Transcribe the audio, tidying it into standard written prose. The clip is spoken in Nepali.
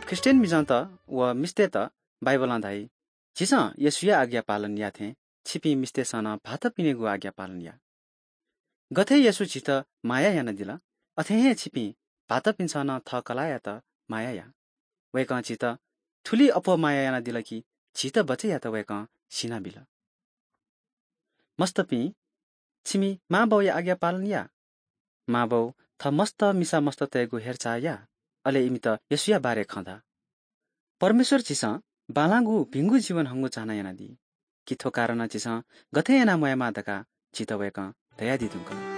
क्रिस्चियन मिजां त व मिस्ते त बाइबल धाई जिस यसुया आज्ञा पालन या थे छिपी मिस्ते सन भात पिनेगु आज्ञा पालन या गथे यसु छित माया या नदिला अथे हे छिपी भात पिन्सन थ कलाया त माया या वेक छित ठुली अपो माया या नदिला कि छित बचे या त वेक सिना बिल मस्त पि छिमी मा बाउ या आज्ञा पालन या मा बाउ थ मस्त मिसा मस्त तयगु हेरचाह या अले इमी त यसुया बारे खँदा परमेश्वर चिस बालागु भिंगु जीवन हंगु चाहना याना दि कि थो कारण चिस गथे याना मया मादका चित वेक दया दिदुंक